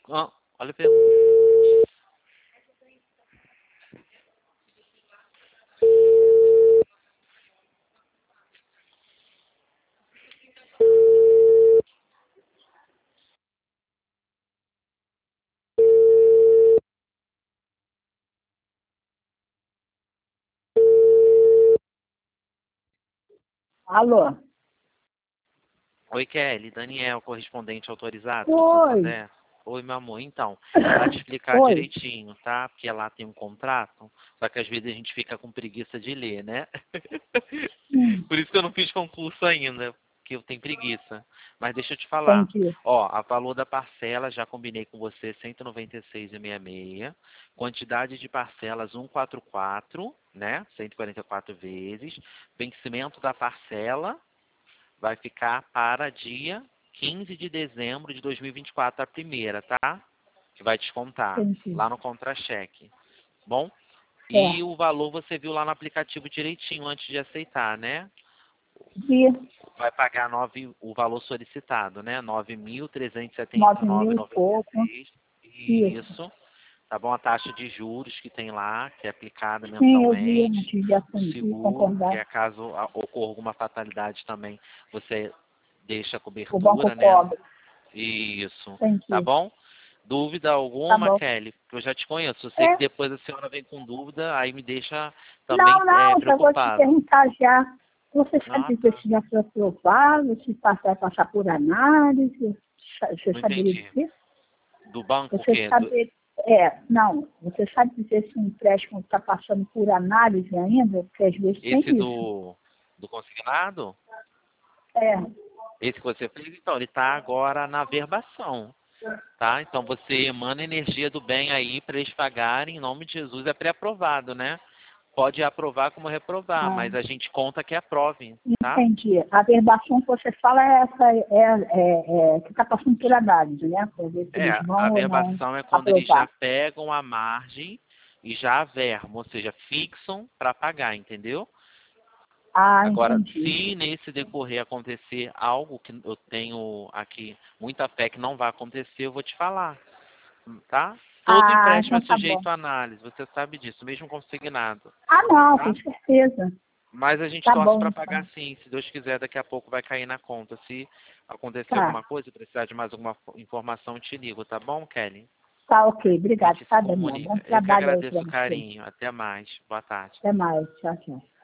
Ah, olha a pergunta. Alô? Oi, Kelly. Daniel, correspondente autorizado do Oi. Santander. Oi, meu amor. Então, para te explicar Oi. direitinho, tá? Porque lá tem um contrato, só que às vezes a gente fica com preguiça de ler, né? Por isso que eu não fiz concurso ainda, porque eu tenho preguiça. Mas deixa eu te falar. Entendi. Ó, a valor da parcela, já combinei com você, 196,66. Quantidade de parcelas, 144, né? 144 vezes. Vencimento da parcela vai ficar para dia 15 de dezembro de 2024, a primeira, tá? Que vai descontar Entendi. lá no contra-cheque. Bom? É. E o valor você viu lá no aplicativo direitinho antes de aceitar, né? Vi Vai pagar o valor solicitado, né? 9.000 e pouco. 9.379,96. Isso. Isso. Tá bom? A taxa de juros que tem lá, que é aplicada Sim, eu vi mensalmente. antes de O assumir, seguro, que concordar. é caso ocorra alguma fatalidade também, você deixa a O banco cobertura, né? cobre. Isso. Tá Entendi. bom? Dúvida Tá alguma, bom. Kelly? Que eu já te conheço. Eu sei que É. depois a senhora vem com dúvida, aí me deixa também Não, já vou te preocupado. perguntar já. Você Ah, sabe dizer tá. se já foi aprovado, se vai passar por análise? Você Não saberia entendi. dizer? Do banco o Você quê? sabe, não, você sabe dizer se o empréstimo está passando por análise ainda? Porque às vezes tem Esse isso. do consignado? É. Esse que você fez, então, ele está agora na verbação, tá? Então você emana a energia do bem aí para eles pagarem, em nome de Jesus, é pré-aprovado, né? Pode aprovar como reprovar, Ah, mas a gente conta que aprove, tá? entendi. A verbação que você fala é essa, que está passando por análise, né? Para ver se eles A vão ou não verbação é quando eles já aprovar. pegam a margem e já avermam, ou seja, fixam para pagar, entendeu? Ah, Agora, entendi. se nesse decorrer acontecer algo que eu tenho aqui muita fé que não vai acontecer, eu vou te falar, tá? Todo Ah, empréstimo então é tá bom. sujeito à análise, você sabe disso, mesmo consignado, Ah, não, com tá? certeza. Mas a gente Tá torce bom, para então. pagar sim, se Deus quiser, daqui a pouco vai cair na conta. Se acontecer Tá. alguma coisa, precisar de mais alguma informação, eu te ligo, tá bom, Kelly? Tá, ok. A Obrigado, gente se tá, Daniel? Bom comunica. Eu que trabalho aí para agradeço o você. carinho. Até mais. Boa tarde. Até mais. Tchau, tchau.